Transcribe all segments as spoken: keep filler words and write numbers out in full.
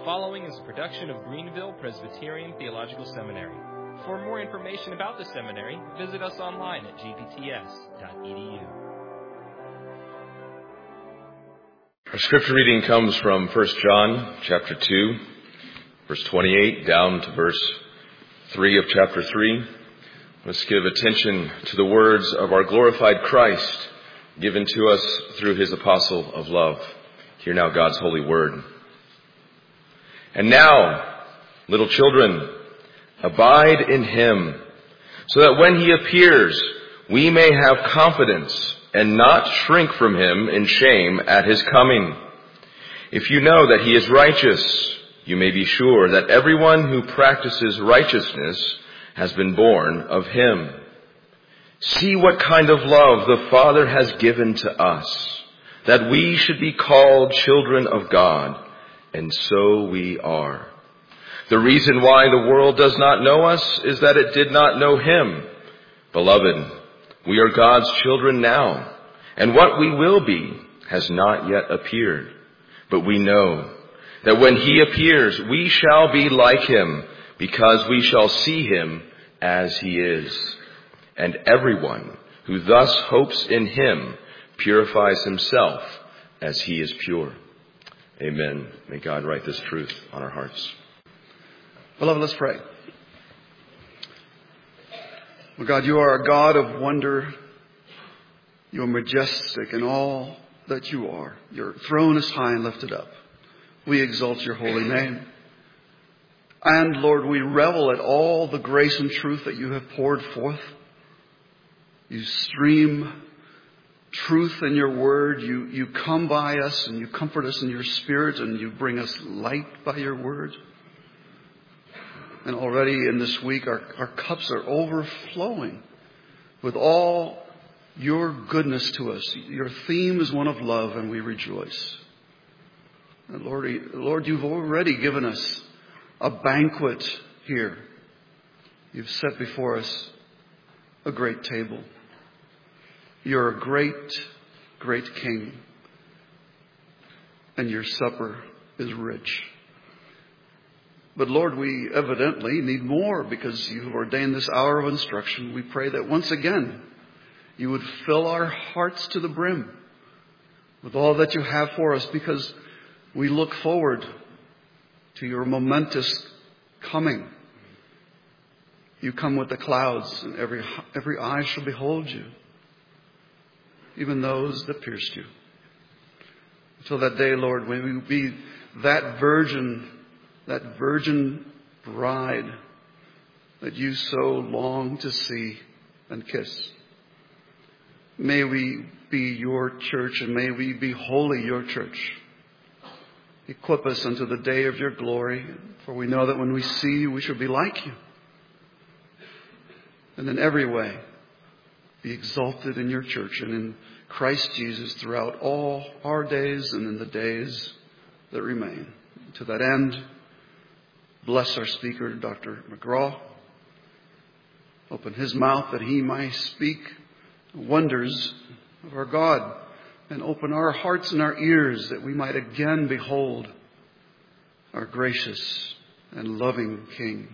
following is a production of Greenville Presbyterian Theological Seminary. For more information about the seminary, visit us online at g p t s dot e d u. Our scripture reading comes from First John chapter two, verse twenty-eight, down to verse three of chapter three. Let's give attention to the words of our glorified Christ, given to us through his apostle of love. Hear now God's holy word. And now, little children, abide in him, so that when he appears, we may have confidence and not shrink from him in shame at his coming. If you know that he is righteous, you may be sure that everyone who practices righteousness has been born of him. See what kind of love the Father has given to us, that we should be called children of God, and so we are. The reason why the world does not know us is that it did not know him. Beloved, we are God's children now, and what we will be has not yet appeared. But we know that when he appears, we shall be like him, because we shall see him as he is. And everyone who thus hopes in him purifies himself as he is pure. Amen. May God write this truth on our hearts. Beloved, let's pray. Oh God, you are a God of wonder. You are majestic in all that you are. Your throne is high and lifted up. We exalt your holy name. And Lord, we revel at all the grace and truth that you have poured forth. You stream truth in your word. You, you come by us and you comfort us in your spirit, and you bring us light by your word. And already in this week, our, our cups are overflowing with all your goodness to us. Your theme is one of love, and we rejoice. And Lord, Lord, you've already given us a banquet here. You've set before us a great table. You're a great, great King, and your supper is rich. But Lord, we evidently need more, because you have ordained this hour of instruction. We pray that once again you would fill our hearts to the brim with all that you have for us, because we look forward to your momentous coming. You come with the clouds, and every every eye shall behold you, even those that pierced you. Until that day, Lord, may we be that virgin, that virgin bride that you so long to see and kiss. May we be your church, and may we be wholly your church. Equip us unto the day of your glory, for we know that when we see you, we shall be like you. And in every way, be exalted in your church and in Christ Jesus throughout all our days and in the days that remain. To that end, bless our speaker, Doctor McGraw. Open his mouth that he might speak wonders of our God, and open our hearts and our ears that we might again behold our gracious and loving King.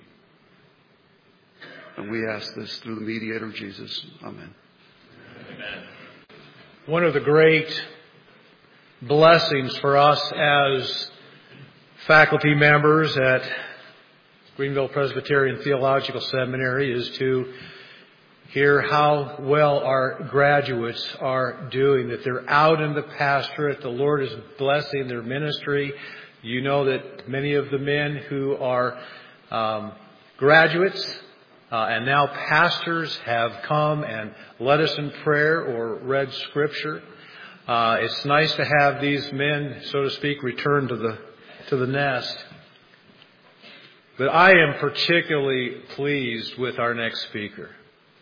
And we ask this through the mediator, Jesus. Amen. Amen. One of the great blessings for us as faculty members at Greenville Presbyterian Theological Seminary is to hear how well our graduates are doing, that they're out in the pastorate. The Lord is blessing their ministry. You know that many of the men who are um, graduates uh, and now pastors have come and led us in prayer or read scripture. Uh, it's nice to have these men, so to speak, return to the to the nest. But I am particularly pleased with our next speaker.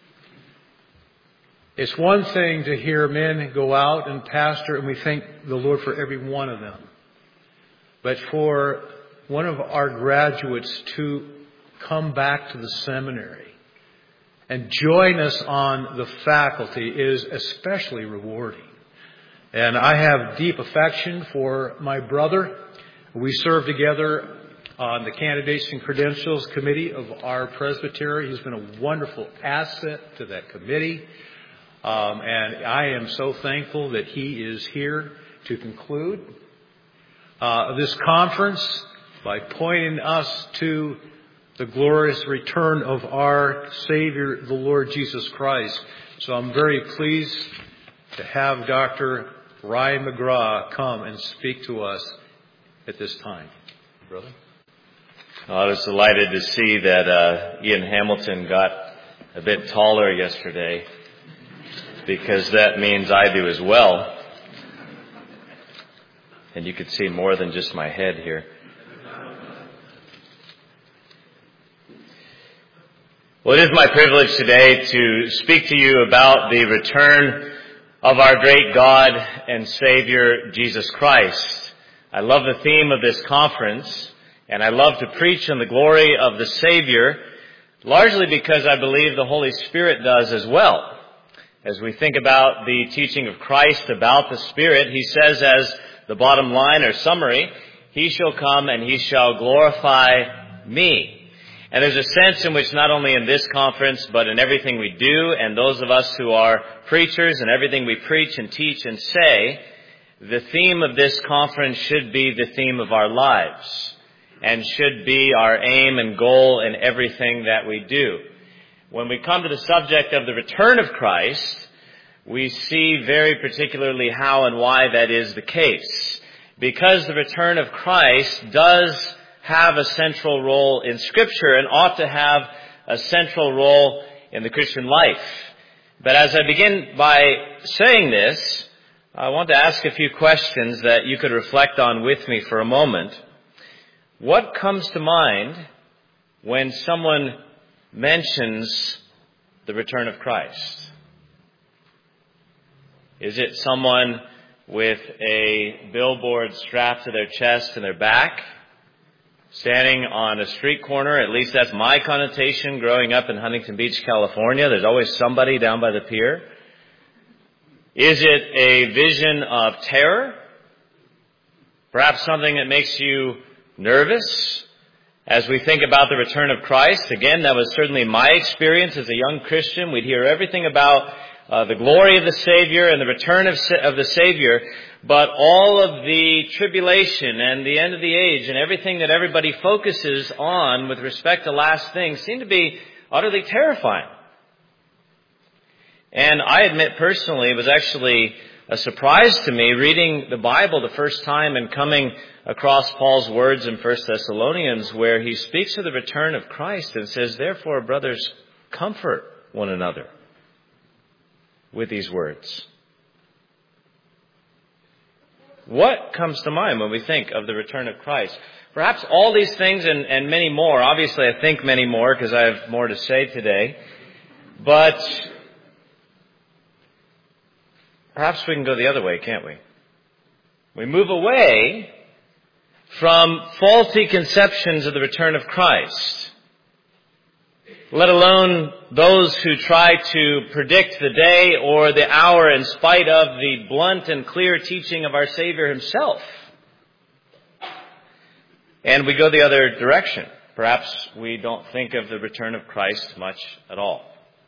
It's one thing to hear men go out and pastor, and we thank the Lord for every one of them. But for one of our graduates to come back to the seminary and join us on the faculty is especially rewarding. And I have deep affection for my brother. We served together on the Candidates and Credentials Committee of our presbytery. He's been a wonderful asset to that committee. Um, and I am so thankful that he is here to conclude uh, this conference by pointing us to the glorious return of our Savior, the Lord Jesus Christ. So I'm very pleased to have Doctor Ryan McGraw come and speak to us at this time. Brother? Well, I was delighted to see that uh, Ian Hamilton got a bit taller yesterday, because that means I do as well. And you could see more than just my head here. Well, it is my privilege today to speak to you about the return of our great God and Savior, Jesus Christ. I love the theme of this conference, and I love to preach on the glory of the Savior, largely because I believe the Holy Spirit does as well. As we think about the teaching of Christ about the Spirit, he says as the bottom line or summary, he shall come and he shall glorify me. And there's a sense in which not only in this conference, but in everything we do, and those of us who are preachers and everything we preach and teach and say, the theme of this conference should be the theme of our lives, and should be our aim and goal in everything that we do. When we come to the subject of the return of Christ, we see very particularly how and why that is the case. Because the return of Christ does have a central role in Scripture and ought to have a central role in the Christian life. But as I begin by saying this, I want to ask a few questions that you could reflect on with me for a moment. What comes to mind when someone mentions the return of Christ? Is it someone with a billboard strapped to their chest and their back, standing on a street corner? At least that's my connotation growing up in Huntington Beach, California. There's always somebody down by the pier. Is it a vision of terror? Perhaps something that makes you nervous as we think about the return of Christ? Again, that was certainly my experience as a young Christian. We'd hear everything about uh, the glory of the Savior and the return of, of the Savior, but all of the tribulation and the end of the age and everything that everybody focuses on with respect to last things seem to be utterly terrifying. And I admit personally, it was actually a surprise to me reading the Bible the first time and coming across Paul's words in First Thessalonians, where he speaks of the return of Christ and says, therefore, brothers, comfort one another with these words. What comes to mind when we think of the return of Christ? Perhaps all these things and, and many more. Obviously, I think many more because I have more to say today. But perhaps we can go the other way, can't we? We move away from faulty conceptions of the return of Christ, let alone those who try to predict the day or the hour in spite of the blunt and clear teaching of our Savior himself. And we go the other direction. Perhaps we don't think of the return of Christ much at all.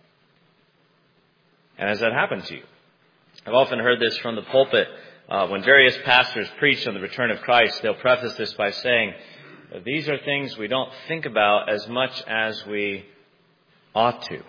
And has that happened to you? I've often heard this from the pulpit. Uh, when various pastors preach on the return of Christ, they'll preface this by saying, these are things we don't think about as much as we ought to.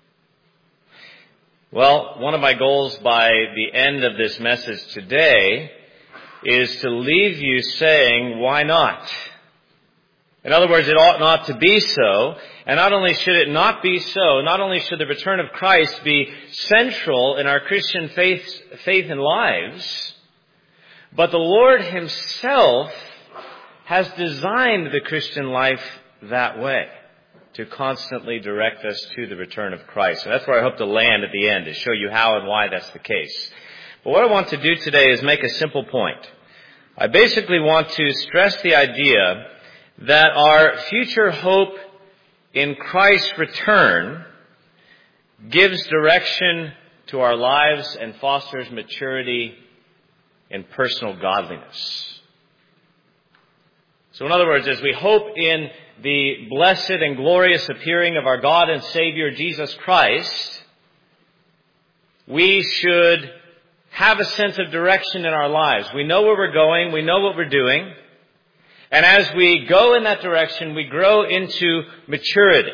Well, one of my goals by the end of this message today is to leave you saying, why not? In other words, it ought not to be so. And not only should it not be so, not only should the return of Christ be central in our Christian faith, faith and lives, but the Lord himself has designed the Christian life that way, to constantly direct us to the return of Christ. And that's where I hope to land at the end, to show you how and why that's the case. But what I want to do today is make a simple point. I basically want to stress the idea that our future hope in Christ's return gives direction to our lives and fosters maturity in personal godliness. So in other words, as we hope in the blessed and glorious appearing of our God and Savior Jesus Christ, we should have a sense of direction in our lives. We know where we're going, we know what we're doing, and as we go in that direction, we grow into maturity.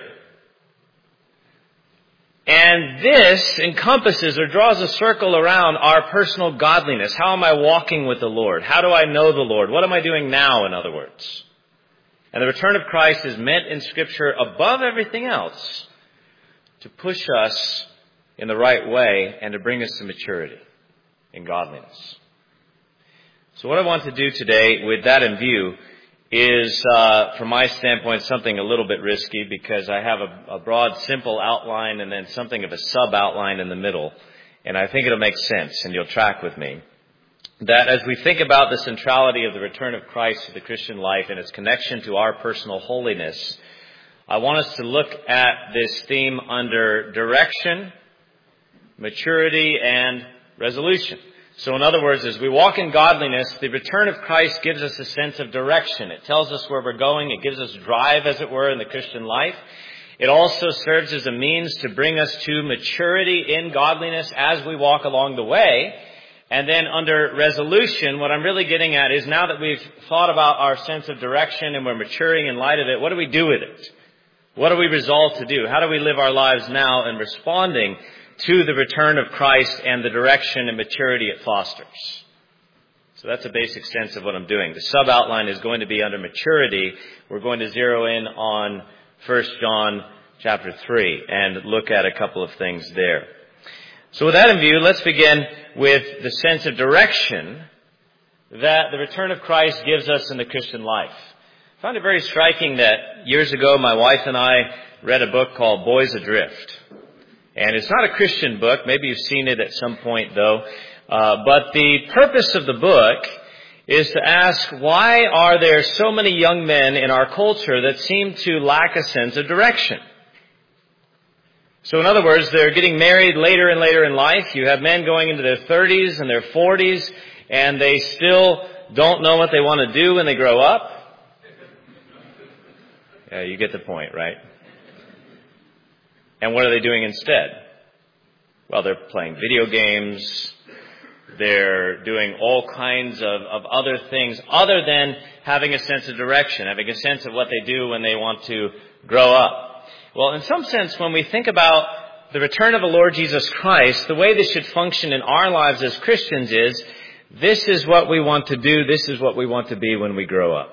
And this encompasses or draws a circle around our personal godliness. How am I walking with the Lord? How do I know the Lord? What am I doing now, in other words? And the return of Christ is meant in Scripture above everything else to push us in the right way and to bring us to maturity in godliness. So what I want to do today with that in view is, uh, from my standpoint, something a little bit risky because I have a, a broad, simple outline and then something of a sub-outline in the middle. And I think it'll make sense, and you'll track with me. That as we think about the centrality of the return of Christ to the Christian life and its connection to our personal holiness, I want us to look at this theme under direction, maturity, and resolution. So in other words, as we walk in godliness, the return of Christ gives us a sense of direction. It tells us where we're going. It gives us drive, as it were, in the Christian life. It also serves as a means to bring us to maturity in godliness as we walk along the way. And then under resolution, what I'm really getting at is now that we've thought about our sense of direction and we're maturing in light of it, what do we do with it? What are we resolved to do? How do we live our lives now in responding to the return of Christ and the direction and maturity it fosters? So that's a basic sense of what I'm doing. The sub-outline is going to be under maturity. We're going to zero in on First John chapter three and look at a couple of things there. So with that in view, let's begin with the sense of direction that the return of Christ gives us in the Christian life. I found it very striking that years ago my wife and I read a book called Boys Adrift. And it's not a Christian book. Maybe you've seen it at some point, though. Uh, but the purpose of the book is to ask, why are there so many young men in our culture that seem to lack a sense of direction? So in other words, they're getting married later and later in life. You have men going into their thirties and their forties, and they still don't know what they want to do when they grow up. Yeah, you get the point, right? And what are they doing instead? Well, they're playing video games. They're doing all kinds of, of other things other than having a sense of direction, having a sense of what they do when they want to grow up. Well, in some sense, when we think about the return of the Lord Jesus Christ, the way this should function in our lives as Christians is, this is what we want to do, this is what we want to be when we grow up.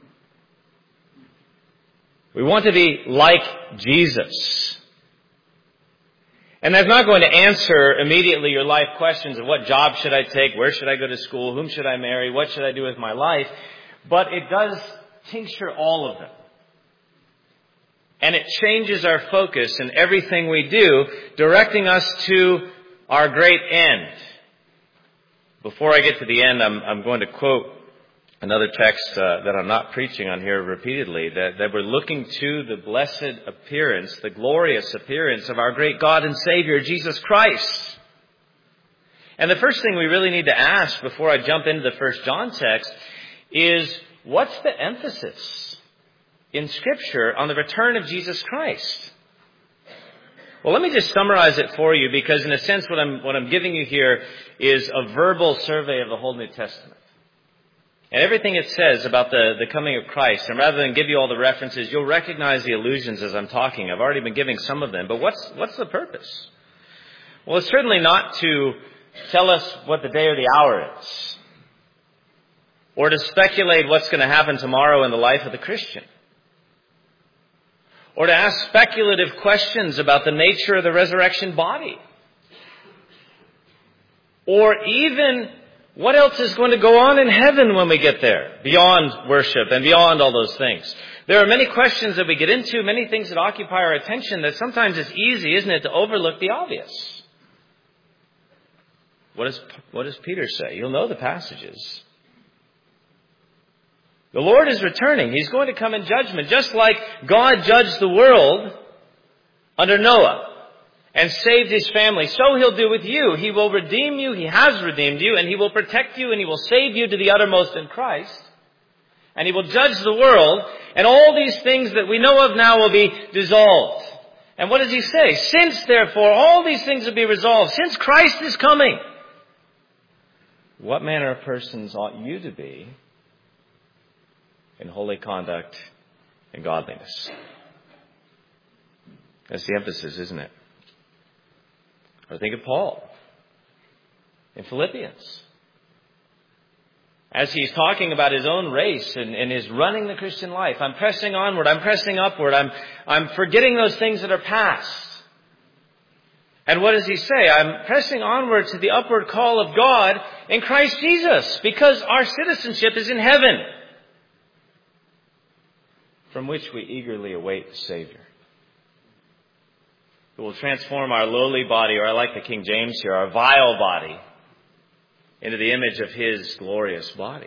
We want to be like Jesus. And that's not going to answer immediately your life questions of what job should I take, where should I go to school, whom should I marry, what should I do with my life. But it does tincture all of them. And it changes our focus in everything we do, directing us to our great end. Before I get to the end, I'm, I'm going to quote another text uh, that I'm not preaching on here repeatedly, that, that we're looking to the blessed appearance, the glorious appearance of our great God and Savior, Jesus Christ. And the first thing we really need to ask before I jump into the First John text is, what's the emphasis in Scripture on the return of Jesus Christ? Well, let me just summarize it for you, because in a sense what I'm, what I'm giving you here is a verbal survey of the whole New Testament. And everything it says about the, the coming of Christ, and rather than give you all the references, you'll recognize the allusions as I'm talking. I've already been giving some of them, but what's, what's the purpose? Well, it's certainly not to tell us what the day or the hour is, or to speculate what's going to happen tomorrow in the life of the Christian, or to ask speculative questions about the nature of the resurrection body, or even what else is going to go on in heaven when we get there, beyond worship and beyond all those things. There are many questions that we get into, many things that occupy our attention, that sometimes it's easy, isn't it, to overlook the obvious. What does, what does Peter say? You'll know the passages. The Lord is returning. He's going to come in judgment, just like God judged the world under Noah and saved his family. So He'll do with you. He will redeem you. He has redeemed you, and He will protect you, and He will save you to the uttermost in Christ. And he will judge the world, and all these things that we know of now will be dissolved. And what does he say? Since, therefore, all these things will be resolved, since Christ is coming, what manner of persons ought you to be in holy conduct and godliness? That's the emphasis, isn't it? Or think of Paul in Philippians. As he's talking about his own race and, and his running the Christian life. I'm pressing onward. I'm pressing upward. I'm, I'm forgetting those things that are past. And what does he say? I'm pressing onward to the upward call of God in Christ Jesus, because our citizenship is in heaven, from which we eagerly await the Savior, who will transform our lowly body, or I like the King James here, our vile body, into the image of His glorious body.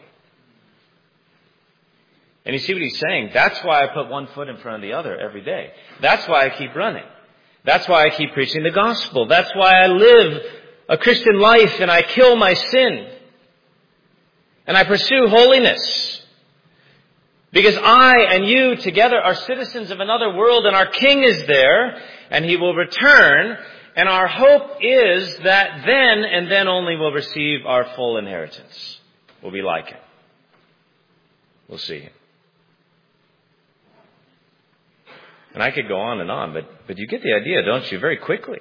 And you see what he's saying? That's why I put one foot in front of the other every day. That's why I keep running. That's why I keep preaching the gospel. That's why I live a Christian life and I kill my sin. And I pursue holiness. Because I and you together are citizens of another world, and our King is there and He will return. And our hope is that then and then only we'll receive our full inheritance. We'll be like Him. We'll see Him. And I could go on and on, but, but you get the idea, don't you, very quickly.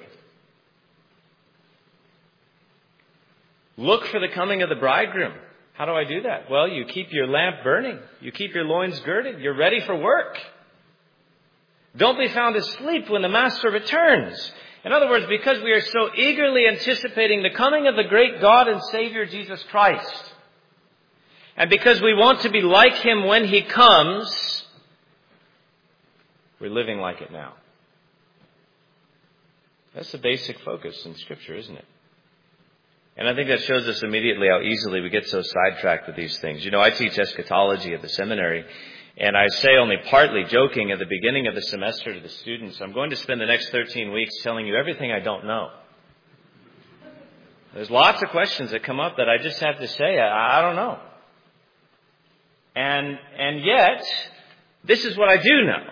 Look for the coming of the bridegroom. How do I do that? Well, you keep your lamp burning. You keep your loins girded. You're ready for work. Don't be found asleep when the Master returns. In other words, because we are so eagerly anticipating the coming of the great God and Savior Jesus Christ, and because we want to be like Him when He comes, we're living like it now. That's the basic focus in Scripture, isn't it? And I think that shows us immediately how easily we get so sidetracked with these things. You know, I teach eschatology at the seminary, and I say only partly joking at the beginning of the semester to the students, I'm going to spend the next thirteen weeks telling you everything I don't know. There's lots of questions that come up that I just have to say, I, I don't know. And, and yet, this is what I do know.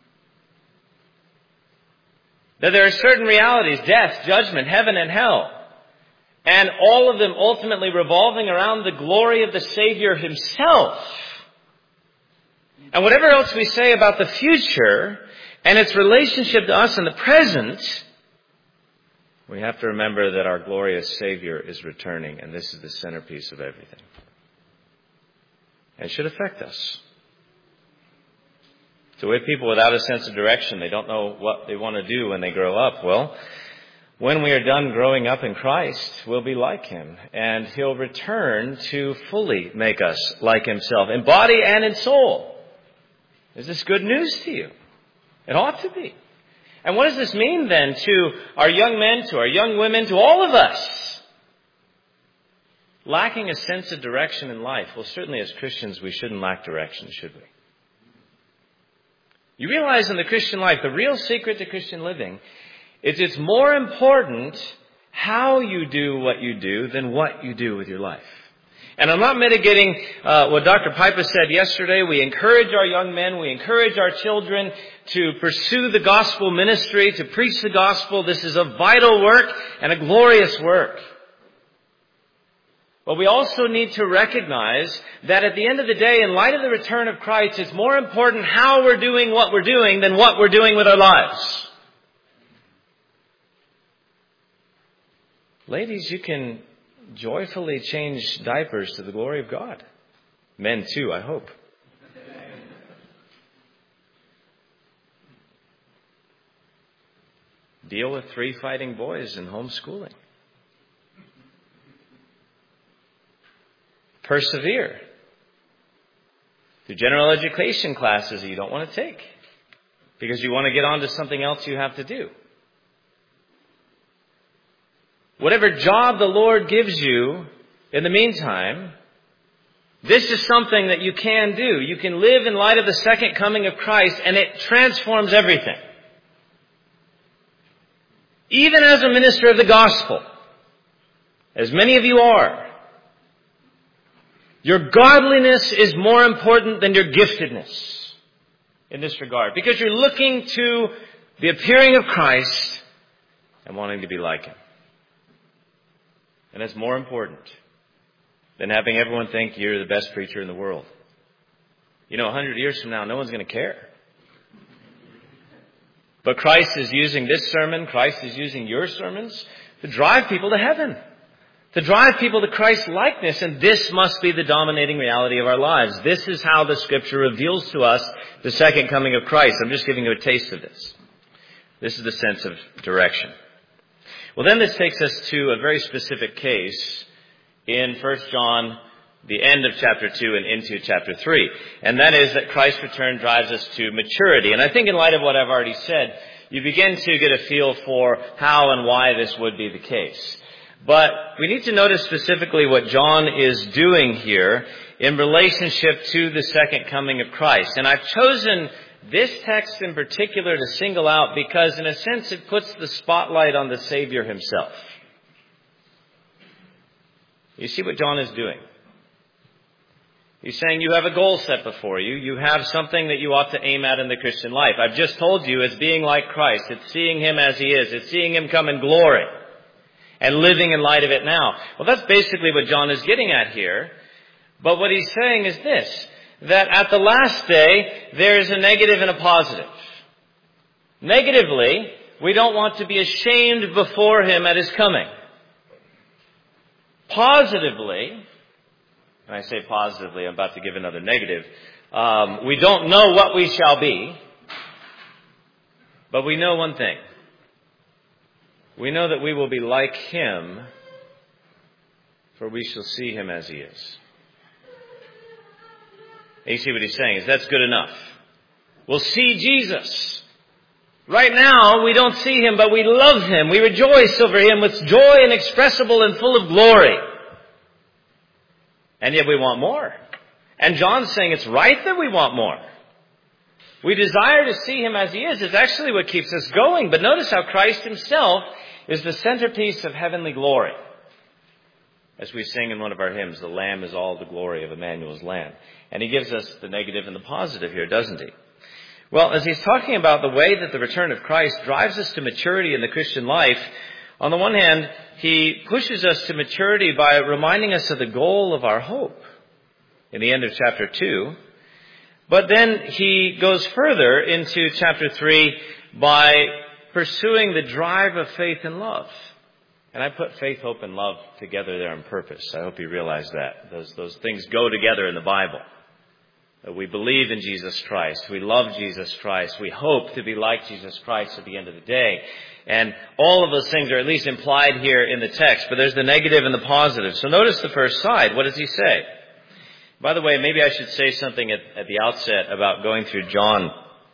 That there are certain realities, death, judgment, heaven, and hell. And all of them ultimately revolving around the glory of the Savior Himself. And whatever else we say about the future and its relationship to us in the present, we have to remember that our glorious Savior is returning, and this is the centerpiece of everything. And it should affect us. So we have people without a sense of direction. They don't know what they want to do when they grow up. Well, when we are done growing up in Christ, we'll be like Him, and He'll return to fully make us like Himself, in body and in soul. Is this good news to you? It ought to be. And what does this mean then to our young men, to our young women, to all of us? Lacking a sense of direction in life. Well, certainly as Christians, we shouldn't lack direction, should we? You realize in the Christian life, the real secret to Christian living is it's more important how you do what you do than what you do with your life. And I'm not mitigating uh, what Doctor Piper said yesterday. We encourage our young men, we encourage our children to pursue the gospel ministry, to preach the gospel. This is a vital work and a glorious work. But we also need to recognize that at the end of the day, in light of the return of Christ, it's more important how we're doing what we're doing than what we're doing with our lives. Ladies, you can joyfully change diapers to the glory of God. Men too, I hope. Deal with three fighting boys in homeschooling. Persevere through general education classes that you don't want to take because you want to get on to something else you have to do. Whatever job the Lord gives you in the meantime, this is something that you can do. You can live in light of the second coming of Christ, and it transforms everything. Even as a minister of the gospel, as many of you are, Your godliness is more important than your giftedness in this regard, because you're looking to the appearing of Christ and wanting to be like Him. And that's more important than having everyone think you're the best preacher in the world. You know, a hundred years from now, no one's going to care. But Christ is using this sermon, Christ is using your sermons to drive people to heaven, to drive people to Christ's likeness, and this must be the dominating reality of our lives. This is how the Scripture reveals to us the second coming of Christ. I'm just giving you a taste of this. This is the sense of direction. Well, then this takes us to a very specific case in First John, the end of chapter two and into chapter three. And that is that Christ's return drives us to maturity. And I think in light of what I've already said, you begin to get a feel for how and why this would be the case. But we need to notice specifically what John is doing here in relationship to the second coming of Christ. And I've chosen this text in particular to single out because in a sense it puts the spotlight on the Savior Himself. You see what John is doing? He's saying you have a goal set before you. You have something that you ought to aim at in the Christian life. I've just told you it's being like Christ. It's seeing Him as He is. It's seeing Him come in glory and living in light of it now. Well, that's basically what John is getting at here. But what he's saying is this, that at the last day, there is a negative and a positive. Negatively, we don't want to be ashamed before Him at His coming. Positively, and I say positively, I'm about to give another negative. Um, we don't know what we shall be, but we know one thing. We know that we will be like Him, for we shall see Him as He is. And you see what he's saying is that's good enough. We'll see Jesus. Right now, we don't see Him, but we love Him. We rejoice over Him with joy inexpressible and full of glory. And yet we want more. And John's saying it's right that we want more. We desire to see Him as He is. It's actually what keeps us going. But notice how Christ Himself is the centerpiece of heavenly glory. As we sing in one of our hymns, the Lamb is all the glory of Emmanuel's land. And He gives us the negative and the positive here, doesn't He? Well, as he's talking about the way that the return of Christ drives us to maturity in the Christian life, on the one hand, he pushes us to maturity by reminding us of the goal of our hope in the end of chapter two. But then he goes further into chapter three by pursuing the drive of faith and love. And I put faith, hope, and love together there on purpose. I hope you realize that. Those, those things go together in the Bible. We believe in Jesus Christ. We love Jesus Christ. We hope to be like Jesus Christ at the end of the day. And all of those things are at least implied here in the text. But there's the negative and the positive. So notice the first side. What does he say? By the way, maybe I should say something at, at the outset about going through John.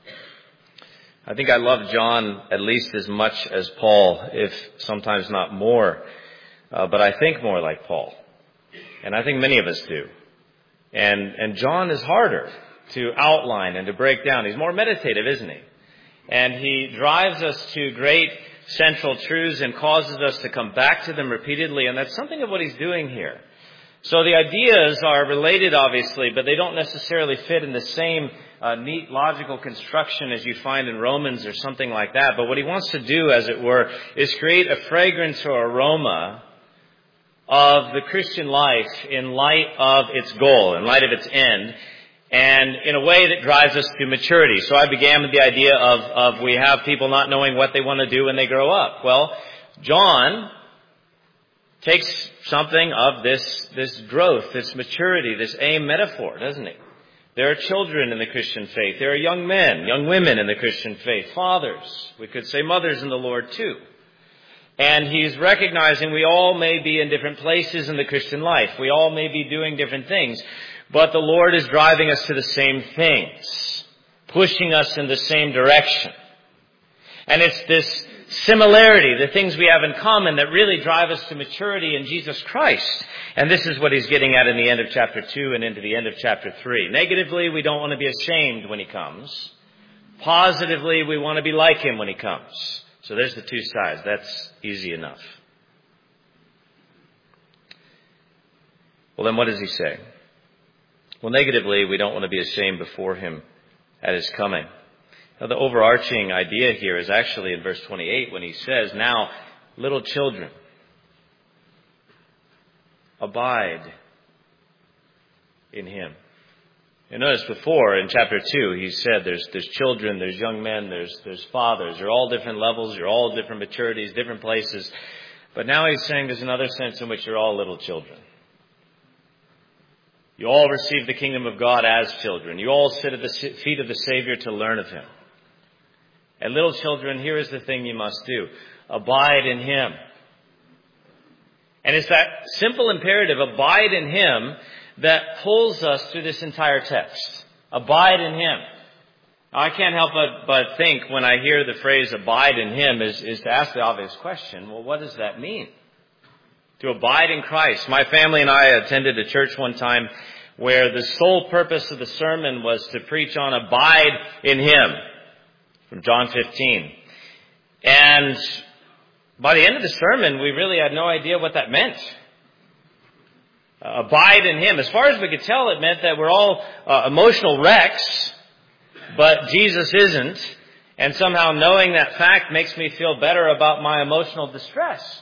I think I love John at least as much as Paul, if sometimes not more. Uh, but I think more like Paul. And I think many of us do. And and John is harder to outline and to break down. He's more meditative, isn't he? And he drives us to great central truths and causes us to come back to them repeatedly. And that's something of what he's doing here. So the ideas are related, obviously, but they don't necessarily fit in the same uh, neat logical construction as you find in Romans or something like that. But what he wants to do, as it were, is create a fragrance or aroma of the Christian life in light of its goal, in light of its end, and in a way that drives us to maturity. So I began with the idea of, of we have people not knowing what they want to do when they grow up. Well, John takes something of this, this growth, this maturity, this aim metaphor, doesn't he? There are children in the Christian faith. There are young men, young women in the Christian faith, fathers. We could say mothers in the Lord too. And he's recognizing we all may be in different places in the Christian life. We all may be doing different things. But the Lord is driving us to the same things, pushing us in the same direction. And it's this similarity, the things we have in common, that really drive us to maturity in Jesus Christ. And this is what he's getting at in the end of chapter two and into the end of chapter three. Negatively, we don't want to be ashamed when he comes. Positively, we want to be like him when he comes. So there's the two sides. That's easy enough. Well, then what does he say? Well, negatively, we don't want to be ashamed before him at his coming. Now, the overarching idea here is actually in verse twenty-eight when he says, "Now, little children, abide in him." You notice before in chapter two, he said there's there's children, there's young men, there's there's fathers. You're all different levels, you're all different maturities, different places. But now he's saying there's another sense in which you're all little children. You all receive the kingdom of God as children. You all sit at the feet of the Savior to learn of him. And little children, here is the thing you must do. Abide in him. And it's that simple imperative, abide in him, that pulls us through this entire text. Abide in him. Now, I can't help but, but think when I hear the phrase abide in him is, is to ask the obvious question, well, what does that mean? To abide in Christ. My family and I attended a church one time where the sole purpose of the sermon was to preach on abide in him from John fifteen. And by the end of the sermon, we really had no idea what that meant. Uh, abide in him. As far as we could tell, it meant that we're all uh, emotional wrecks, but Jesus isn't. And somehow knowing that fact makes me feel better about my emotional distress.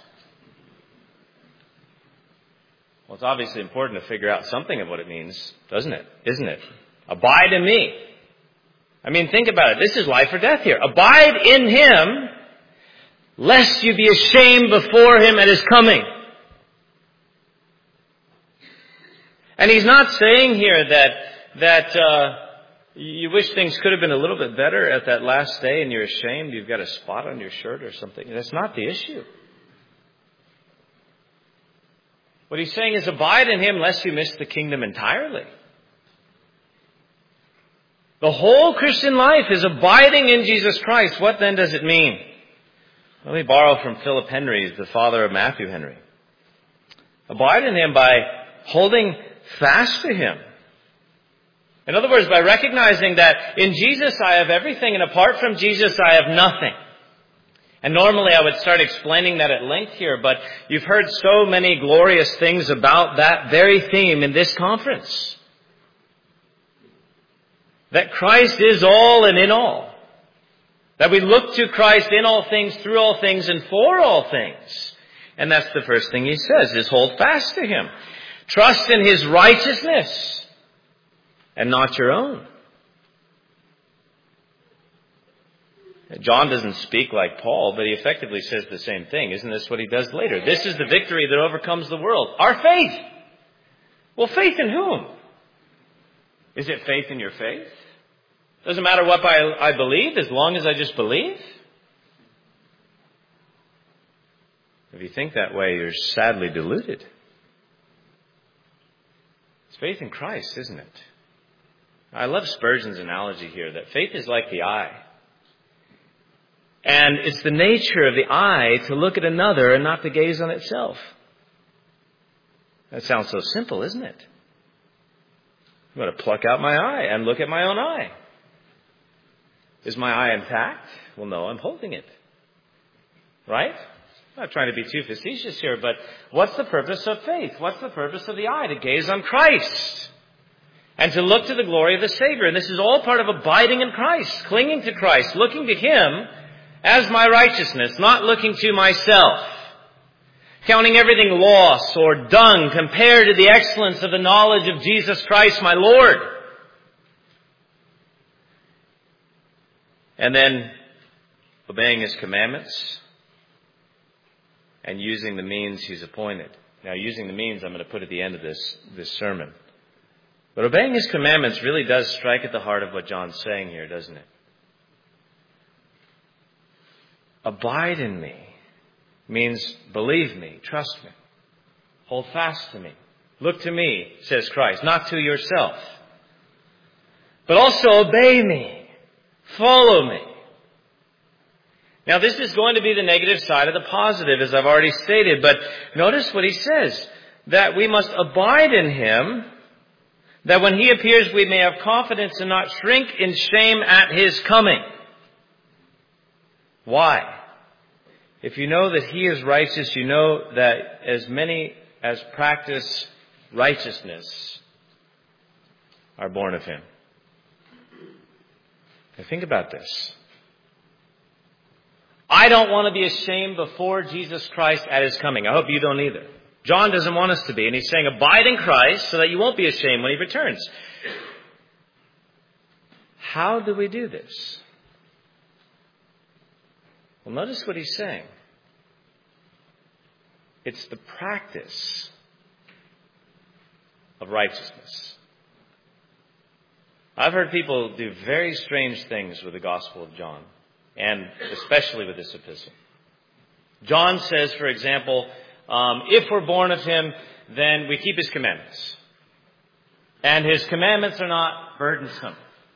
Well, it's obviously important to figure out something of what it means, doesn't it? Isn't it? Abide in me. I mean, think about it. This is life or death here. Abide in him, lest you be ashamed before him at his coming. And he's not saying here that that uh, you wish things could have been a little bit better at that last day and you're ashamed, you've got a spot on your shirt or something. That's not the issue. What he's saying is abide in him lest you miss the kingdom entirely. The whole Christian life is abiding in Jesus Christ. What then does it mean? Let me borrow from Philip Henry, the father of Matthew Henry. Abide in him by holding fast to him. In other words, by recognizing that in Jesus I have everything and apart from Jesus I have nothing. And normally I would start explaining that at length here, but you've heard so many glorious things about that very theme in this conference. That Christ is all and in all. That we look to Christ in all things, through all things, and for all things. And that's the first thing he says, is hold fast to him. Trust in his righteousness and not your own. John doesn't speak like Paul, but he effectively says the same thing. Isn't this what he does later? This is the victory that overcomes the world. Our faith. Well, faith in whom? Is it faith in your faith? Doesn't matter what I, I believe as long as I just believe. If you think that way, you're sadly deluded. It's faith in Christ, isn't it? I love Spurgeon's analogy here that faith is like the eye. And it's the nature of the eye to look at another and not to gaze on itself. That sounds so simple, isn't it? I'm going to pluck out my eye and look at my own eye. Is my eye intact? Well, no, I'm holding it. Right? I'm not trying to be too facetious here, but what's the purpose of faith? What's the purpose of the eye? To gaze on Christ. And to look to the glory of the Savior. And this is all part of abiding in Christ, clinging to Christ, looking to him as my righteousness, not looking to myself. Counting everything loss or dung compared to the excellence of the knowledge of Jesus Christ, my Lord. And then obeying his commandments and using the means he's appointed. Now, using the means I'm going to put at the end of this, this sermon. But obeying his commandments really does strike at the heart of what John's saying here, doesn't it? Abide in me means believe me, trust me, hold fast to me. Look to me, says Christ, not to yourself. But also obey me, follow me. Now this is going to be the negative side of the positive, as I've already stated, but notice what he says, that we must abide in him, that when he appears we may have confidence and not shrink in shame at his coming. Why? If you know that he is righteous, you know that as many as practice righteousness are born of him. Now think about this. I don't want to be ashamed before Jesus Christ at his coming. I hope you don't either. John doesn't want us to be. And he's saying, abide in Christ so that you won't be ashamed when he returns. How do we do this? Well, notice what he's saying. It's the practice of righteousness. I've heard people do very strange things with the Gospel of John, and especially with this epistle. John says, for example, um, if we're born of him, then we keep his commandments. And his commandments are not burdensome.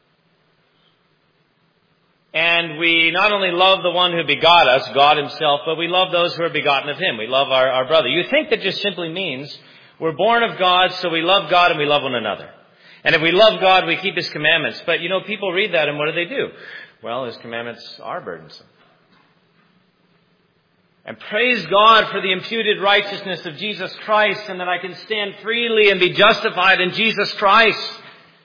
And we not only love the one who begot us, God himself, but we love those who are begotten of him. We love our, our brother. You think that just simply means we're born of God, so we love God and we love one another. And if we love God, we keep his commandments. But, you know, people read that and what do they do? Well, his commandments are burdensome. And praise God for the imputed righteousness of Jesus Christ and that I can stand freely and be justified in Jesus Christ.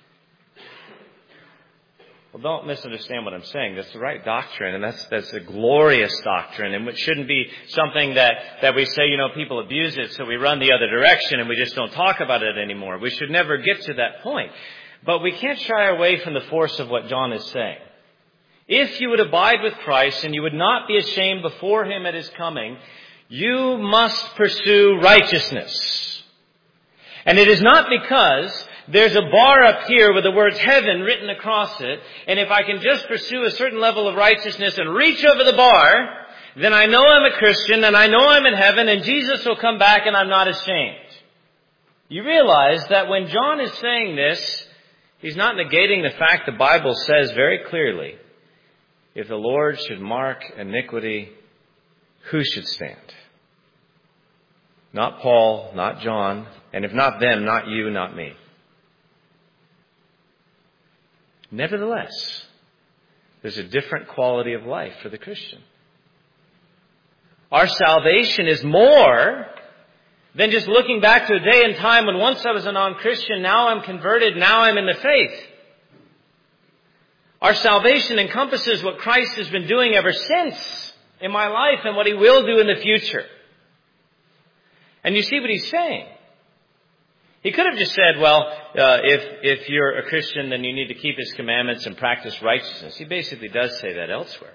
Well, don't misunderstand what I'm saying. That's the right doctrine, and that's that's a glorious doctrine, and it shouldn't be something that, that we say, you know, people abuse it, so we run the other direction and we just don't talk about it anymore. We should never get to that point. But we can't shy away from the force of what John is saying. If you would abide with Christ and you would not be ashamed before him at his coming, you must pursue righteousness. And it is not because there's a bar up here with the words heaven written across it, and if I can just pursue a certain level of righteousness and reach over the bar, then I know I'm a Christian and I know I'm in heaven and Jesus will come back and I'm not ashamed. You realize that when John is saying this, he's not negating the fact the Bible says very clearly, if the Lord should mark iniquity, who should stand? Not Paul, not John, and if not them, not you, not me. Nevertheless, there's a different quality of life for the Christian. Our salvation is more than just looking back to a day and time when once I was a non-Christian, now I'm converted, now I'm in the faith. Our salvation encompasses what Christ has been doing ever since in my life and what he will do in the future. And you see what he's saying. He could have just said, well, uh, if, if you're a Christian, then you need to keep his commandments and practice righteousness. He basically does say that elsewhere.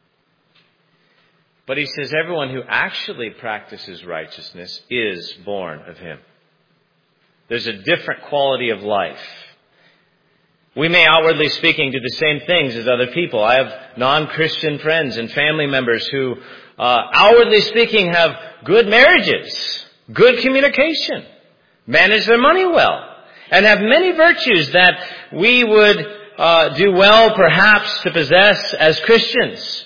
But he says everyone who actually practices righteousness is born of him. There's a different quality of life. We may, outwardly speaking, do the same things as other people. I have non-Christian friends and family members who, uh, outwardly speaking, have good marriages, good communication, manage their money well, and have many virtues that we would uh, do well perhaps to possess as Christians.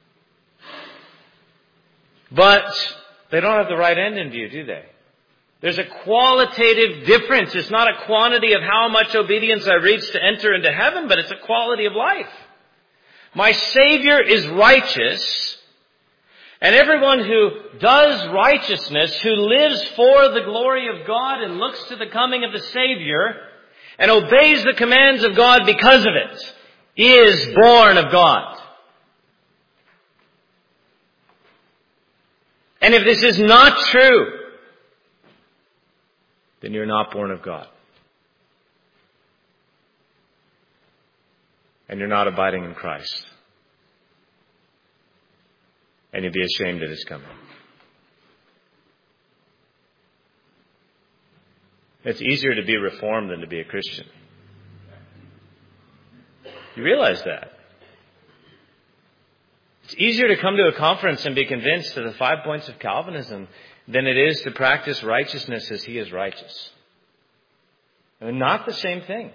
But they don't have the right end in view, do they? There's a qualitative difference. It's not a quantity of how much obedience I reach to enter into heaven, but it's a quality of life. My Savior is righteous. And everyone who does righteousness, who lives for the glory of God and looks to the coming of the Savior and obeys the commands of God because of it, is born of God. And if this is not true, then you're not born of God. And you're not abiding in Christ. And you'll be ashamed at his coming. It's easier to be reformed than to be a Christian. You realize that? It's easier to come to a conference and be convinced of the five points of Calvinism than it is to practice righteousness as he is righteous. I mean, not the same thing.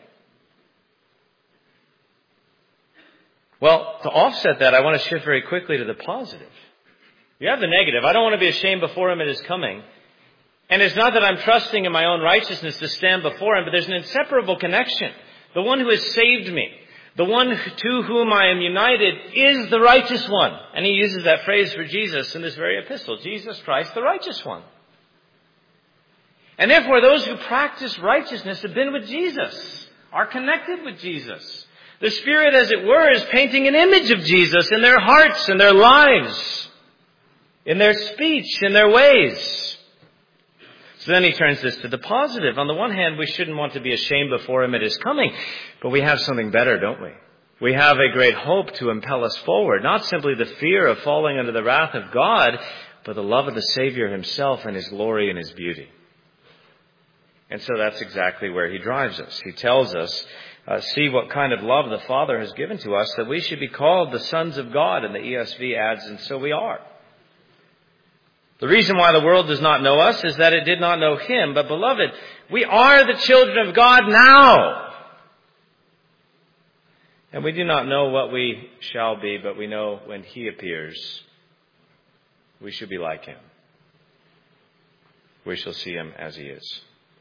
Well, to offset that, I want to shift very quickly to the positive. You have the negative. I don't want to be ashamed before him at his coming. And it's not that I'm trusting in my own righteousness to stand before him, but there's an inseparable connection. The one who has saved me, the one to whom I am united, is the righteous one. And he uses that phrase for Jesus in this very epistle. Jesus Christ, the righteous one. And therefore, those who practice righteousness have been with Jesus. are connected with Jesus. The Spirit, as it were, is painting an image of Jesus in their hearts, in their lives, in their speech, in their ways. So then he turns this to the positive. On the one hand, we shouldn't want to be ashamed before him at his coming, but we have something better, don't we? We have a great hope to impel us forward, not simply the fear of falling under the wrath of God, but the love of the Savior himself and his glory and his beauty. And so that's exactly where he drives us. He tells us, uh, see what kind of love the Father has given to us, that we should be called the sons of God. And the E S V adds, and so we are. The reason why the world does not know us is that it did not know him. But beloved, we are the children of God now. And we do not know what we shall be, but we know when he appears, we should be like him. We shall see him as he is.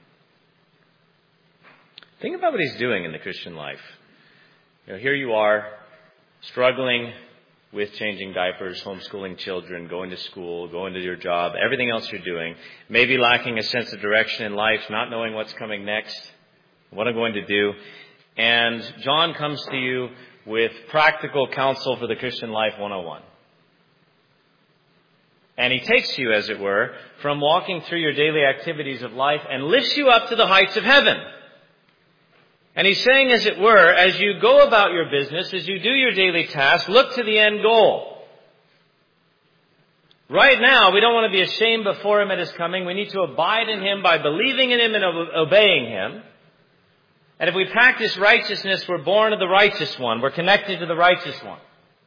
Think about what he's doing in the Christian life. You know, here you are, struggling with changing diapers, homeschooling children, going to school, going to your job, everything else you're doing, maybe lacking a sense of direction in life, not knowing what's coming next, what I'm going to do. And John comes to you with practical counsel for the Christian life one oh one. And he takes you, as it were, from walking through your daily activities of life and lifts you up to the heights of heaven. And he's saying, as it were, as you go about your business, as you do your daily tasks, look to the end goal. Right now, we don't want to be ashamed before him at his coming. We need to abide in him by believing in him and obeying him. And if we practice righteousness, we're born of the righteous one. We're connected to the righteous one.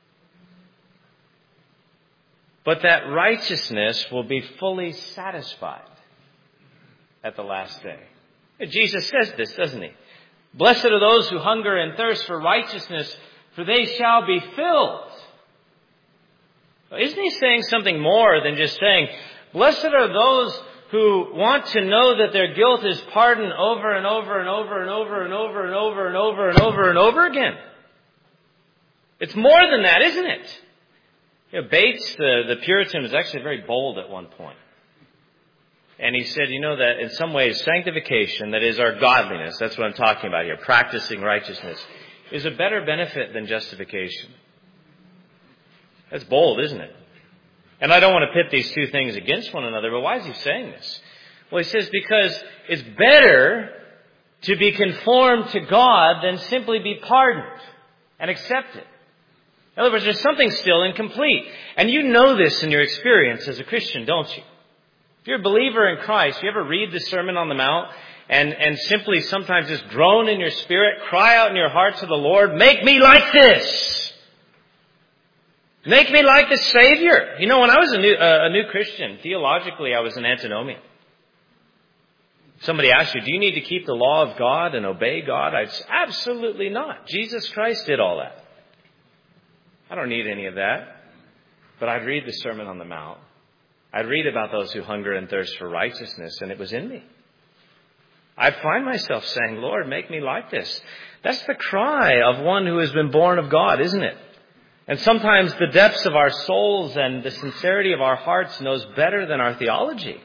But that righteousness will be fully satisfied at the last day. Jesus says this, doesn't he? Blessed are those who hunger and thirst for righteousness, for they shall be filled. Isn't he saying something more than just saying, blessed are those who want to know that their guilt is pardoned over and over and over and over and over and over and over and over and over again? It's more than that, isn't it? You know, Bates, the, the Puritan, was actually very bold at one point. And he said, you know, that in some ways, sanctification, that is our godliness, that's what I'm talking about here, practicing righteousness, is a better benefit than justification. That's bold, isn't it? And I don't want to pit these two things against one another, but why is he saying this? Well, he says because it's better to be conformed to God than simply be pardoned and accepted. In other words, there's something still incomplete. And you know this in your experience as a Christian, don't you? If you're a believer in Christ, you ever read the Sermon on the Mount and, and simply sometimes just groan in your spirit, cry out in your heart to the Lord, make me like this. Make me like the Savior. You know, when I was a new, uh, a new Christian, theologically, I was an antinomian. Somebody asked you, do you need to keep the law of God and obey God? I'd say, absolutely not. Jesus Christ did all that. I don't need any of that. But I'd read the Sermon on the Mount. I'd read about those who hunger and thirst for righteousness, and it was in me. I'd find myself saying, Lord, make me like this. That's the cry of one who has been born of God, isn't it? And sometimes the depths of our souls and the sincerity of our hearts knows better than our theology.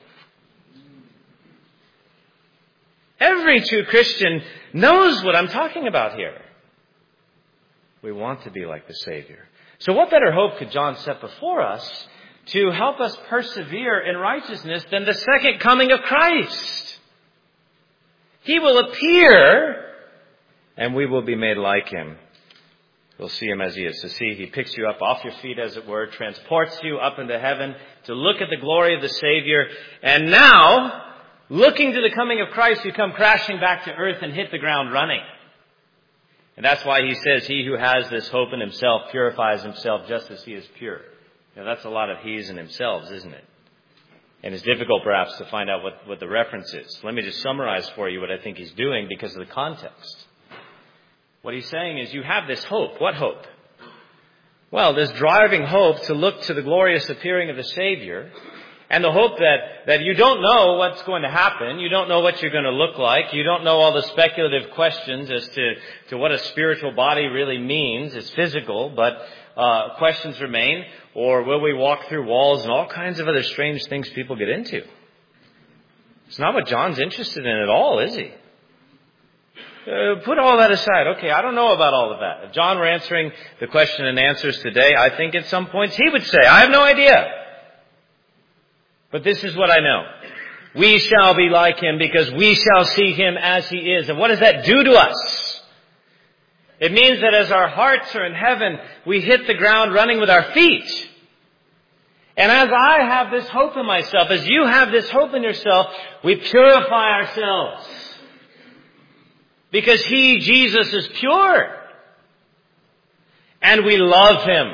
Every true Christian knows what I'm talking about here. We want to be like the Savior. So what better hope could John set before us to help us persevere in righteousness than the second coming of Christ? He will appear and we will be made like him. We'll see him as he is. To see, he picks you up off your feet, as it were, transports you up into heaven to look at the glory of the Savior. And now, looking to the coming of Christ, you come crashing back to earth and hit the ground running. And that's why he says, he who has this hope in himself purifies himself just as he is pure. Now, that's a lot of he's and themselves, isn't it? And it's difficult, perhaps, to find out what, what the reference is. Let me just summarize for you what I think he's doing because of the context. What he's saying is, you have this hope. What hope? Well, this driving hope to look to the glorious appearing of the Savior, and the hope that, that you don't know what's going to happen. You don't know what you're going to look like. You don't know all the speculative questions as to, to what a spiritual body really means. It's physical, but uh, questions remain. Or will we walk through walls and all kinds of other strange things people get into? It's not what John's interested in at all, is he? Uh, put all that aside. Okay, I don't know about all of that. If John were answering the question and answers today, I think at some points he would say, I have no idea. But this is what I know. We shall be like him because we shall see him as he is. And what does that do to us? It means that as our hearts are in heaven, we hit the ground running with our feet. And as I have this hope in myself, as you have this hope in yourself, we purify ourselves. Because he, Jesus, is pure. And we love him.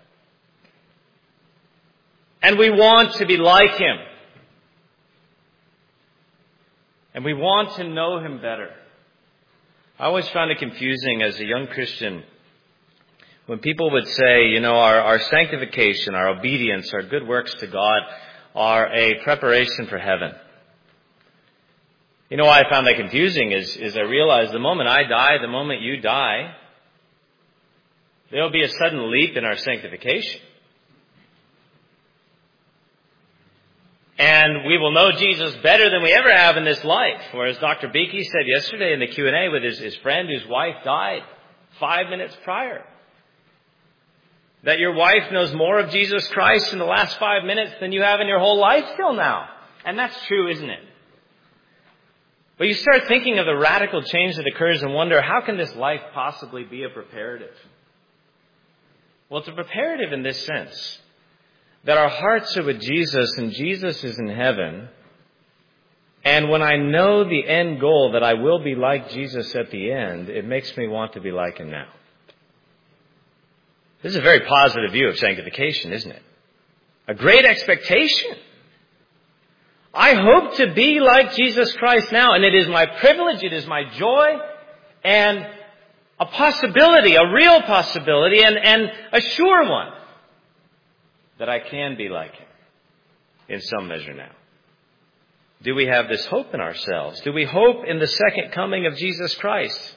And we want to be like him. And we want to know him better. I always found it confusing as a young Christian when people would say, you know, our, our sanctification, our obedience, our good works to God are a preparation for heaven. You know why I found that confusing is, is I realized the moment I die, the moment you die, there will be a sudden leap in our sanctification. And we will know Jesus better than we ever have in this life. Whereas Doctor Beakey said yesterday in the Q and A with his, his friend whose wife died five minutes prior, that your wife knows more of Jesus Christ in the last five minutes than you have in your whole life till now. And that's true, isn't it? But you start thinking of the radical change that occurs and wonder, how can this life possibly be a preparative? Well, it's a preparative in this sense. That our hearts are with Jesus and Jesus is in heaven. And when I know the end goal that I will be like Jesus at the end, it makes me want to be like him now. This is a very positive view of sanctification, isn't it? A great expectation. I hope to be like Jesus Christ now, and it is my privilege, it is my joy, and a possibility, a real possibility, and, and a sure one, that I can be like him in some measure now. Do we have this hope in ourselves? Do we hope in the second coming of Jesus Christ?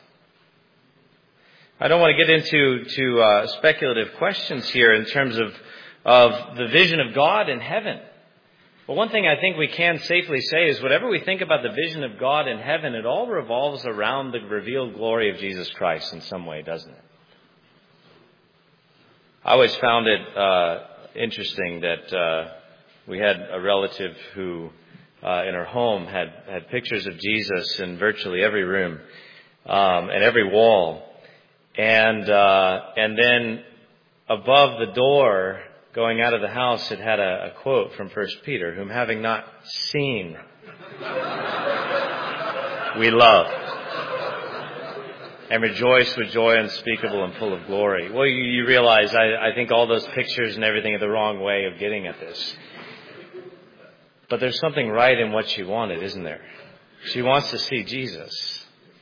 I don't want to get into to uh, speculative questions here in terms of, of the vision of God in heaven. But one thing I think we can safely say is whatever we think about the vision of God in heaven, it all revolves around the revealed glory of Jesus Christ in some way, doesn't it? I always found it uh, interesting that uh, we had a relative who uh, in her home had, had pictures of Jesus in virtually every room um, and every wall. And uh, and then above the door, going out of the house, it had a, a quote from First Peter, whom having not seen, we love, and rejoice with joy unspeakable and full of glory. Well, you, you realize, I, I think all those pictures and everything are the wrong way of getting at this. But there's something right in what she wanted, isn't there? She wants to see Jesus.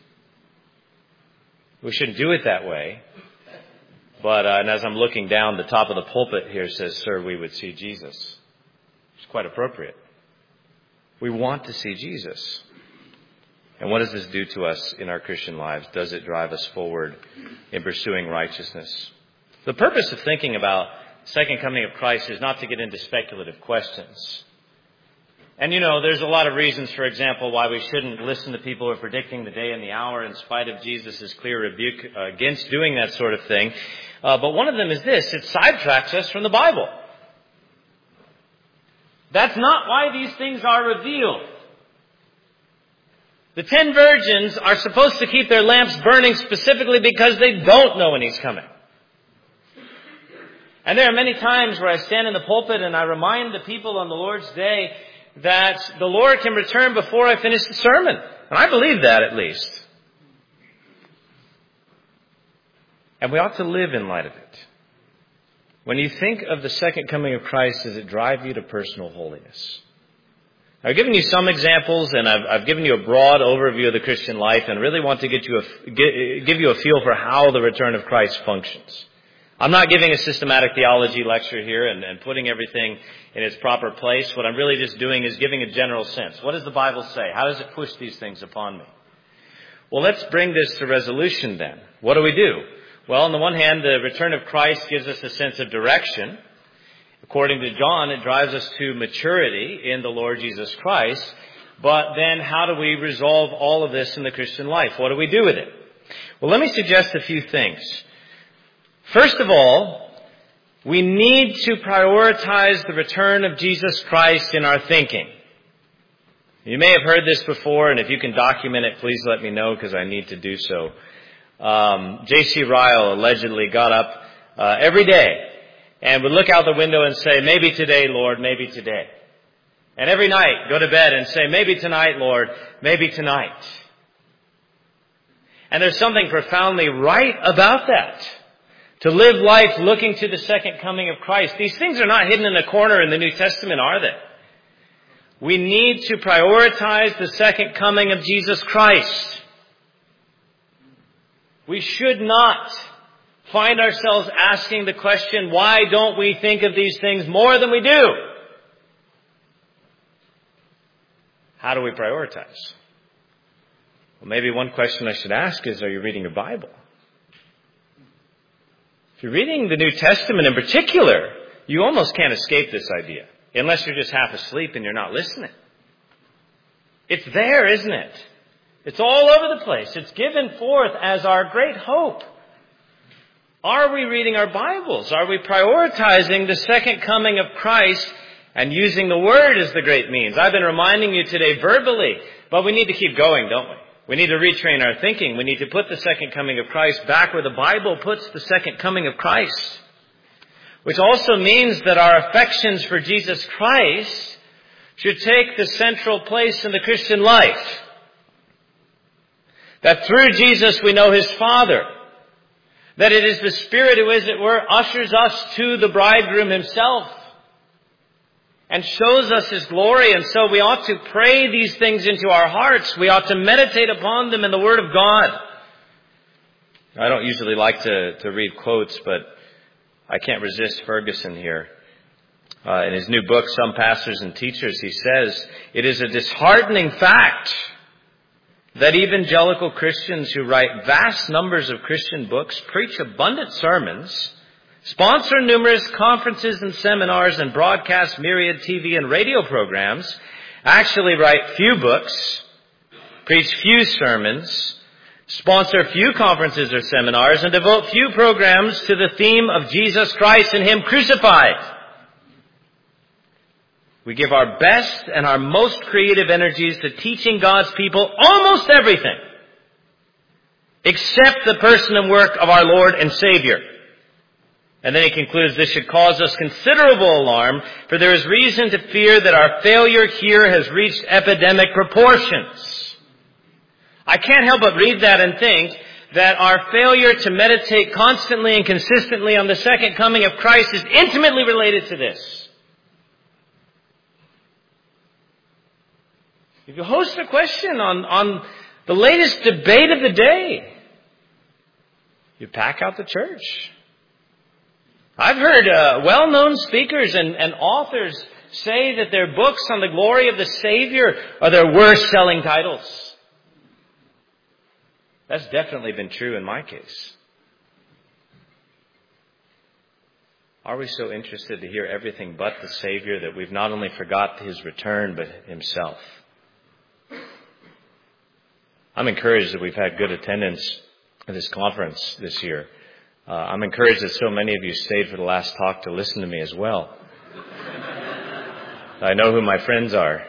We shouldn't do it that way. But uh, and as I'm looking down, the top of the pulpit here says, "Sir, we would see Jesus." It's quite appropriate. We want to see Jesus. And what does this do to us in our Christian lives? Does it drive us forward in pursuing righteousness? The purpose of thinking about the second coming of Christ is not to get into speculative questions. And you know, there's a lot of reasons, for example, why we shouldn't listen to people who are predicting the day and the hour in spite of Jesus' clear rebuke against doing that sort of thing. Uh, but one of them is this: it sidetracks us from the Bible. That's not why these things are revealed. The ten virgins are supposed to keep their lamps burning specifically because they don't know when he's coming. And there are many times where I stand in the pulpit and I remind the people on the Lord's Day that the Lord can return before I finish the sermon. And I believe that, at least. And we ought to live in light of it. When you think of the second coming of Christ, does it drive you to personal holiness? I've given you some examples, and I've, I've given you a broad overview of the Christian life, and really want to get you a, get, give you a feel for how the return of Christ functions. I'm not giving a systematic theology lecture here and, and putting everything in its proper place. What I'm really just doing is giving a general sense. What does the Bible say? How does it push these things upon me? Well, let's bring this to resolution then. What do we do? Well, on the one hand, the return of Christ gives us a sense of direction. According to John, it drives us to maturity in the Lord Jesus Christ. But then how do we resolve all of this in the Christian life? What do we do with it? Well, let me suggest a few things. First of all, we need to prioritize the return of Jesus Christ in our thinking. You may have heard this before, and if you can document it, please let me know because I need to do so. Um, J C Ryle allegedly got up uh, every day and would look out the window and say, maybe today, Lord, maybe today. And every night go to bed and say, maybe tonight, Lord, maybe tonight. And there's something profoundly right about that. To live life looking to the second coming of Christ. These things are not hidden in a corner in the New Testament, are they? We need to prioritize the second coming of Jesus Christ. We should not find ourselves asking the question, why don't we think of these things more than we do? How do we prioritize? Well, maybe one question I should ask is, are you reading your Bible? If you're reading the New Testament in particular, you almost can't escape this idea, unless you're just half asleep and you're not listening. It's there, isn't it? It's all over the place. It's given forth as our great hope. Are we reading our Bibles? Are we prioritizing the second coming of Christ and using the Word as the great means? I've been reminding you today verbally, but we need to keep going, don't we? We need to retrain our thinking. We need to put the second coming of Christ back where the Bible puts the second coming of Christ. Which also means that our affections for Jesus Christ should take the central place in the Christian life. That through Jesus we know His Father. That it is the Spirit who, as it were, ushers us to the bridegroom Himself. And shows us His glory. And so we ought to pray these things into our hearts. We ought to meditate upon them in the Word of God. I don't usually like to, to read quotes, but I can't resist Ferguson here. Uh, in his new book, Some Pastors and Teachers, he says, it is a disheartening fact that evangelical Christians who write vast numbers of Christian books, preach abundant sermons, sponsor numerous conferences and seminars, and broadcast myriad T V and radio programs, actually write few books, preach few sermons, sponsor few conferences or seminars, and devote few programs to the theme of Jesus Christ and Him crucified. We give our best and our most creative energies to teaching God's people almost everything, except the person and work of our Lord and Savior. And then he concludes, this should cause us considerable alarm, for there is reason to fear that our failure here has reached epidemic proportions. I can't help but read that and think that our failure to meditate constantly and consistently on the second coming of Christ is intimately related to this. If you host a question on, on the latest debate of the day, you pack out the church. I've heard uh, well-known speakers and, and authors say that their books on the glory of the Savior are their worst-selling titles. That's definitely been true in my case. Are we so interested to hear everything but the Savior that we've not only forgot His return, but Himself? I'm encouraged that we've had good attendance at this conference this year. Uh, I'm encouraged that so many of you stayed for the last talk to listen to me as well. I know who my friends are.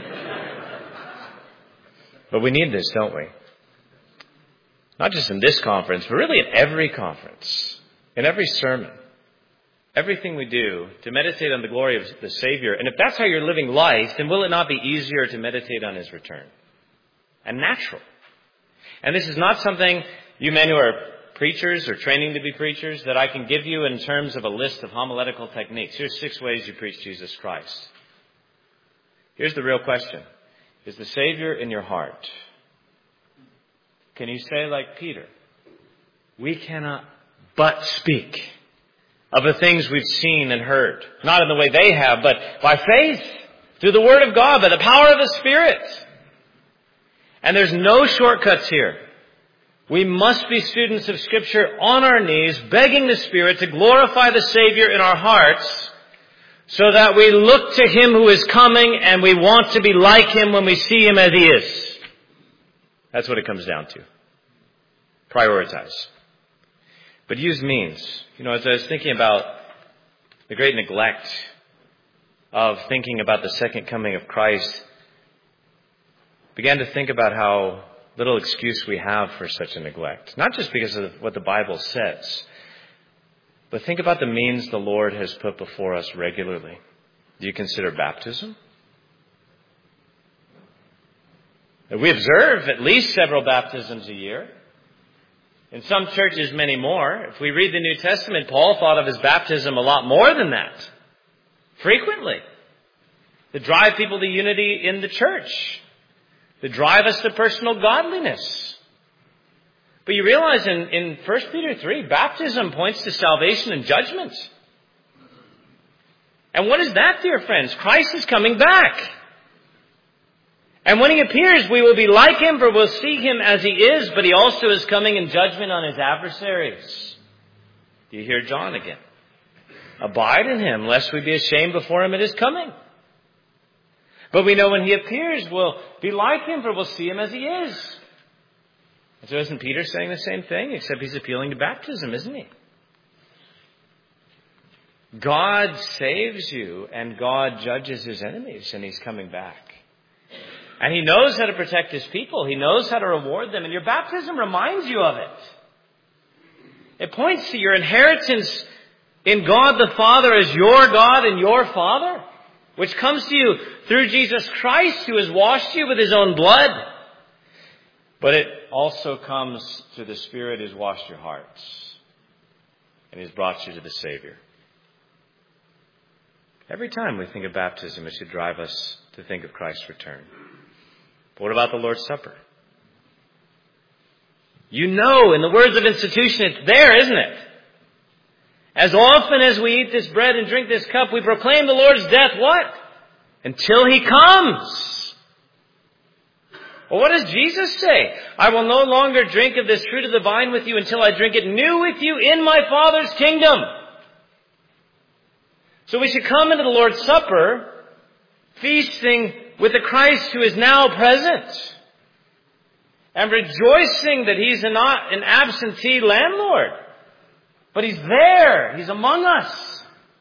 But we need this, don't we? Not just in this conference, but really at every conference, in every sermon, everything we do to meditate on the glory of the Savior. And if that's how you're living life, then will it not be easier to meditate on His return? And natural. And this is not something you men who are preachers or training to be preachers that I can give you in terms of a list of homiletical techniques. Here's six ways you preach Jesus Christ. Here's the real question. Is the Savior in your heart? Can you say like Peter, we cannot but speak of the things we've seen and heard. Not in the way they have, but by faith, through the Word of God, by the power of the Spirit. And there's no shortcuts here. We must be students of Scripture on our knees, begging the Spirit to glorify the Savior in our hearts, so that we look to Him who is coming and we want to be like Him when we see Him as He is. That's what it comes down to. Prioritize. But use means. You know, as I was thinking about the great neglect of thinking about the second coming of Christ, began to think about how little excuse we have for such a neglect. Not just because of what the Bible says, but think about the means the Lord has put before us regularly. Do you consider baptism? We observe at least several baptisms a year. In some churches, many more. If we read the New Testament, Paul thought of his baptism a lot more than that. Frequently. To drive people to unity in the church. To drive us to personal godliness. But you realize in, in First Peter three, baptism points to salvation and judgment. And what is that, dear friends? Christ is coming back. And when He appears, we will be like Him, for we'll see Him as He is, but He also is coming in judgment on His adversaries. Do you hear John again? Abide in Him, lest we be ashamed before Him at His coming. But we know when He appears, we'll be like Him, for we'll see Him as He is. And so isn't Peter saying the same thing, except he's appealing to baptism, isn't he? God saves you, and God judges His enemies, and He's coming back. And He knows how to protect His people. He knows how to reward them. And your baptism reminds you of it. It points to your inheritance in God the Father as your God and your Father, which comes to you through Jesus Christ, who has washed you with His own blood. But it also comes through the Spirit who's washed your hearts and has brought you to the Savior. Every time we think of baptism, it should drive us to think of Christ's return. But what about the Lord's Supper? You know, in the words of institution, it's there, isn't it? As often as we eat this bread and drink this cup, we proclaim the Lord's death, what? Until He comes. Well, what does Jesus say? I will no longer drink of this fruit of the vine with you until I drink it new with you in my Father's kingdom. So we should come into the Lord's Supper feasting with the Christ who is now present and rejoicing that He's not an absentee landlord, but He's there. He's among us.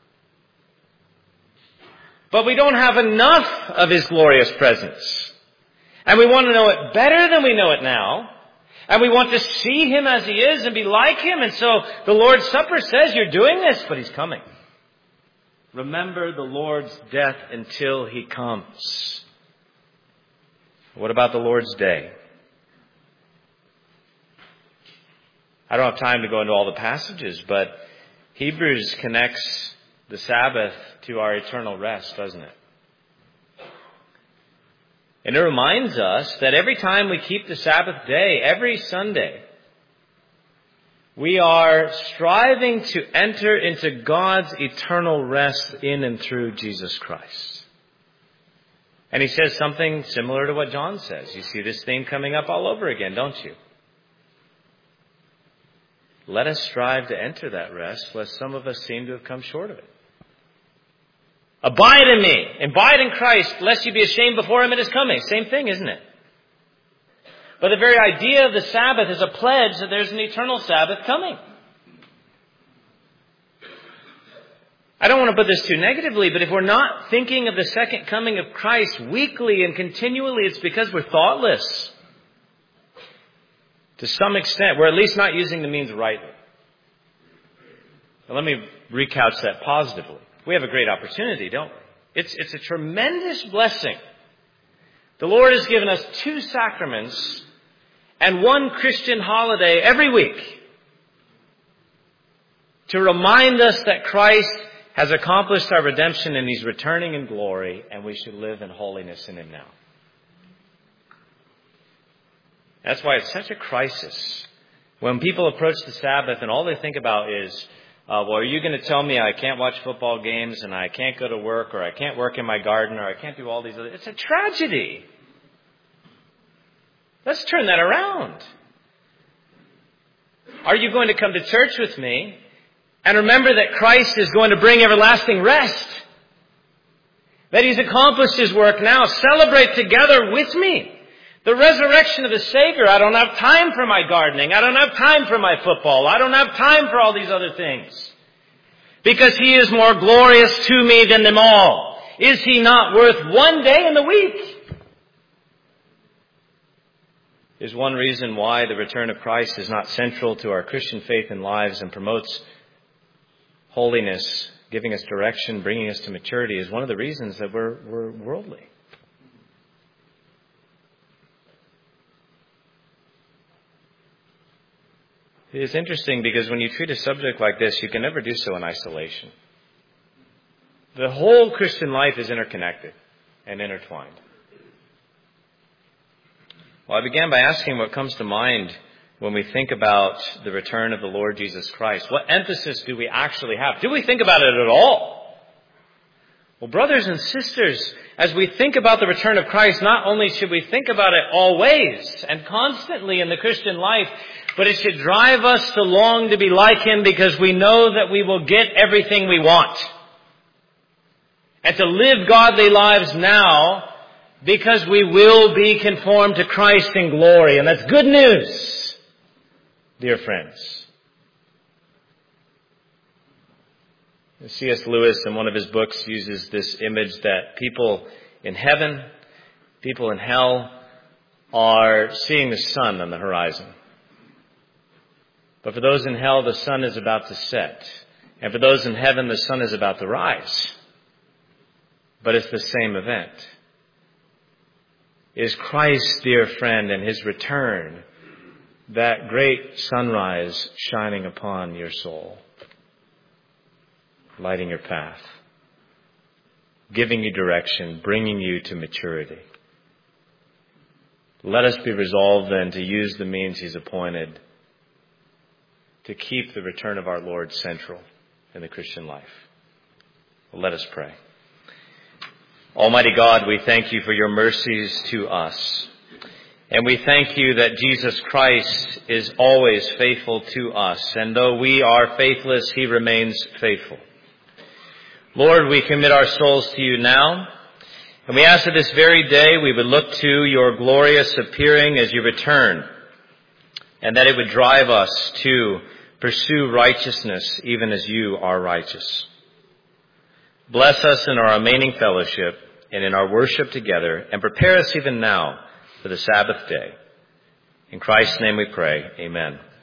But we don't have enough of His glorious presence. And we want to know it better than we know it now. And we want to see Him as He is and be like Him. And so the Lord's Supper says you're doing this, but He's coming. Remember the Lord's death until He comes. What about the Lord's Day? I don't have time to go into all the passages, but Hebrews connects the Sabbath to our eternal rest, doesn't it? And it reminds us that every time we keep the Sabbath day, every Sunday, we are striving to enter into God's eternal rest in and through Jesus Christ. And he says something similar to what John says. You see this theme coming up all over again, don't you? Let us strive to enter that rest, lest some of us seem to have come short of it. Abide in me, abide in Christ, lest you be ashamed before Him at His coming. Same thing, isn't it? But the very idea of the Sabbath is a pledge that there's an eternal Sabbath coming. I don't want to put this too negatively, but if we're not thinking of the second coming of Christ weekly and continually, it's because we're thoughtless. To some extent, we're at least not using the means rightly. Now, let me recouch that positively. We have a great opportunity, don't we? It's, it's a tremendous blessing. The Lord has given us two sacraments and one Christian holiday every week to remind us that Christ has accomplished our redemption and He's returning in glory, and we should live in holiness in Him now. That's why it's such a crisis when people approach the Sabbath and all they think about is, uh, well, are you going to tell me I can't watch football games and I can't go to work, or I can't work in my garden, or I can't do all these other... It's a tragedy. Let's turn that around. Are you going to come to church with me and remember that Christ is going to bring everlasting rest? that He's accomplished His work now. Celebrate together with me the resurrection of the Savior. I don't have time for my gardening. I don't have time for my football. I don't have time for all these other things. Because He is more glorious to me than them all. Is He not worth one day in the week? Is one reason why the return of Christ is not central to our Christian faith and lives and promotes holiness, giving us direction, bringing us to maturity, is one of the reasons that we're, we're worldly. It's interesting because when you treat a subject like this, you can never do so in isolation. The whole Christian life is interconnected and intertwined. Well, I began by asking what comes to mind when we think about the return of the Lord Jesus Christ. What emphasis do we actually have? Do we think about it at all? Well, brothers and sisters, as we think about the return of Christ, not only should we think about it always and constantly in the Christian life, but it should drive us to long to be like Him because we know that we will get everything we want. And to live godly lives now because we will be conformed to Christ in glory. And that's good news, dear friends. C S Lewis, in one of his books, uses this image that people in heaven, people in hell, are seeing the sun on the horizon. But for those in hell, the sun is about to set. And for those in heaven, the sun is about to rise. But it's the same event. Is Christ, dear friend, and His return that great sunrise shining upon your soul, lighting your path, giving you direction, bringing you to maturity? Let us be resolved then to use the means He's appointed to keep the return of our Lord central in the Christian life. Well, let us pray. Almighty God, we thank You for Your mercies to us. And we thank You that Jesus Christ is always faithful to us. And though we are faithless, He remains faithful. Lord, we commit our souls to You now. And we ask that this very day we would look to Your glorious appearing as You return. And that it would drive us to pursue righteousness even as You are righteous. Bless us in our remaining fellowship and in our worship together, and prepare us even now for the Sabbath day. In Christ's name we pray. Amen.